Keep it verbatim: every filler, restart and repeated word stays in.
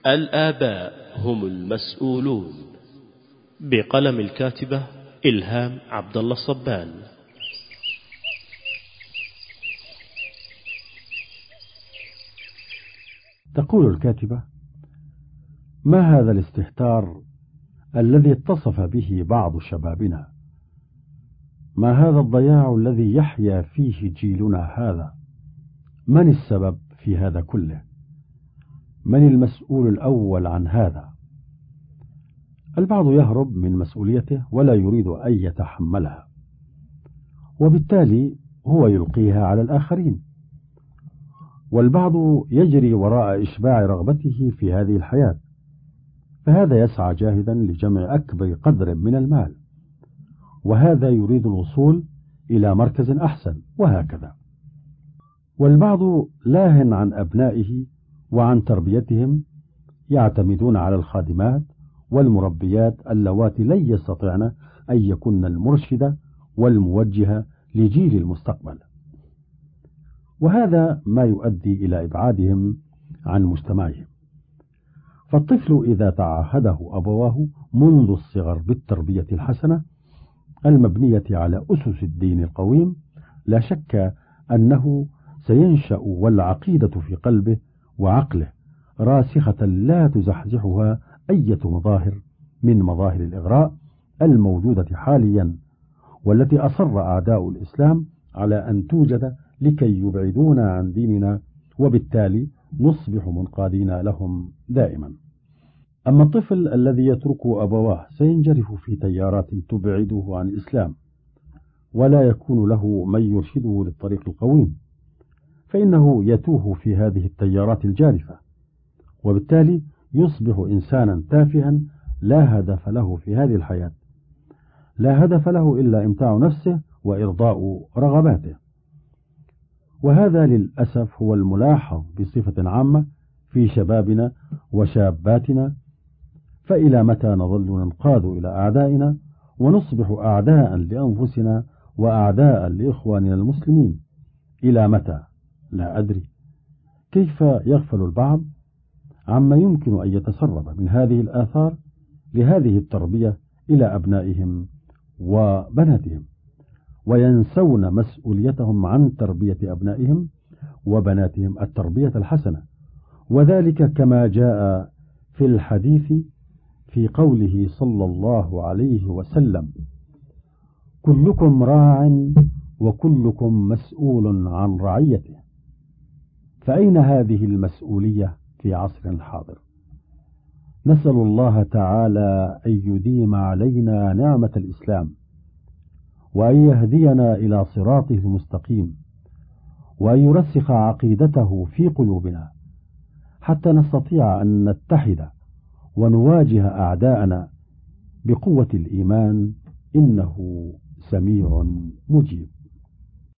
الآباء هم المسؤولون، بقلم الكاتبة إلهام عبد الله الصبان. تقول الكاتبة: ما هذا الاستهتار الذي اتصف به بعض شبابنا؟ ما هذا الضياع الذي يحيا فيه جيلنا هذا؟ من السبب في هذا كله؟ من المسؤول الأول عن هذا؟ البعض يهرب من مسؤوليته ولا يريد أن يتحملها، وبالتالي هو يلقيها على الآخرين. والبعض يجري وراء إشباع رغبته في هذه الحياة، فهذا يسعى جاهدا لجمع أكبر قدر من المال، وهذا يريد الوصول إلى مركز أحسن، وهكذا. والبعض لاهٍ عن أبنائه وعن تربيتهم، يعتمدون على الخادمات والمربيات اللواتي لن يستطعن أن يكن المرشدة والموجهة لجيل المستقبل، وهذا ما يؤدي إلى إبعادهم عن مجتمعهم. فالطفل إذا تعهده أبواه منذ الصغر بالتربية الحسنة المبنية على أسس الدين القويم، لا شك أنه سينشأ والعقيدة في قلبه وعقله راسخة لا تزحزحها أي مظاهر من مظاهر الإغراء الموجودة حاليا، والتي أصر أعداء الإسلام على أن توجد لكي يبعدونا عن ديننا، وبالتالي نصبح منقادين لهم دائما. أما الطفل الذي يترك أبواه سينجرف في تيارات تبعده عن الإسلام، ولا يكون له من يرشده للطريق القويم، فإنه يتوه في هذه التيارات الجارفة، وبالتالي يصبح إنسانا تافها لا هدف له في هذه الحياة، لا هدف له إلا إمتاع نفسه وإرضاء رغباته. وهذا للأسف هو الملاحظ بصفة عامة في شبابنا وشاباتنا. فإلى متى نظل ننقاد إلى أعدائنا ونصبح أعداء لأنفسنا وأعداء لإخواننا المسلمين؟ إلى متى؟ لا أدري. كيف يغفل البعض عما يمكن أن يتسرب من هذه الآثار لهذه التربية إلى أبنائهم وبناتهم، وينسون مسؤوليتهم عن تربية أبنائهم وبناتهم التربية الحسنة، وذلك كما جاء في الحديث في قوله صلى الله عليه وسلم: كلكم راع وكلكم مسؤول عن رعيته. فأين هذه المسؤولية في عصرنا الحاضر؟ نسأل الله تعالى أن يديم علينا نعمة الإسلام، وأن يهدينا إلى صراطه المستقيم، وأن يرسخ عقيدته في قلوبنا حتى نستطيع أن نتحد ونواجه أعداءنا بقوة الإيمان، إنه سميع مجيب.